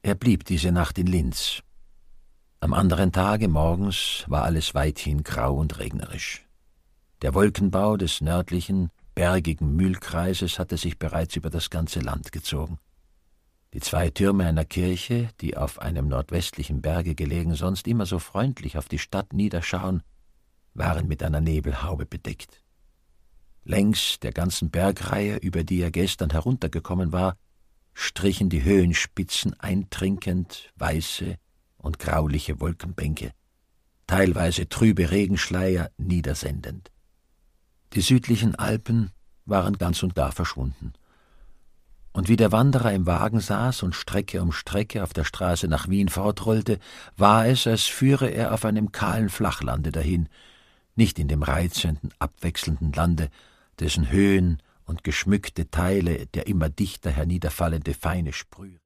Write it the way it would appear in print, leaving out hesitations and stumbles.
Er blieb diese Nacht in Linz. Am anderen Tage morgens war alles weithin grau und regnerisch. Der Wolkenbau des nördlichen, bergigen Mühlkreises hatte sich bereits über das ganze Land gezogen. Die 2 Türme einer Kirche, die auf einem nordwestlichen Berge gelegen sonst immer so freundlich auf die Stadt niederschauen, waren mit einer Nebelhaube bedeckt. Längs der ganzen Bergreihe, über die er gestern heruntergekommen war, strichen die Höhenspitzen eintrinkend weiße und grauliche Wolkenbänke, teilweise trübe Regenschleier niedersendend. Die südlichen Alpen waren ganz und gar verschwunden. Und wie der Wanderer im Wagen saß und Strecke um Strecke auf der Straße nach Wien fortrollte, war es, als führe er auf einem kahlen Flachlande dahin, nicht in dem reizenden, abwechselnden Lande, dessen Höhen und geschmückte Teile der immer dichter herniederfallende feine Sprüh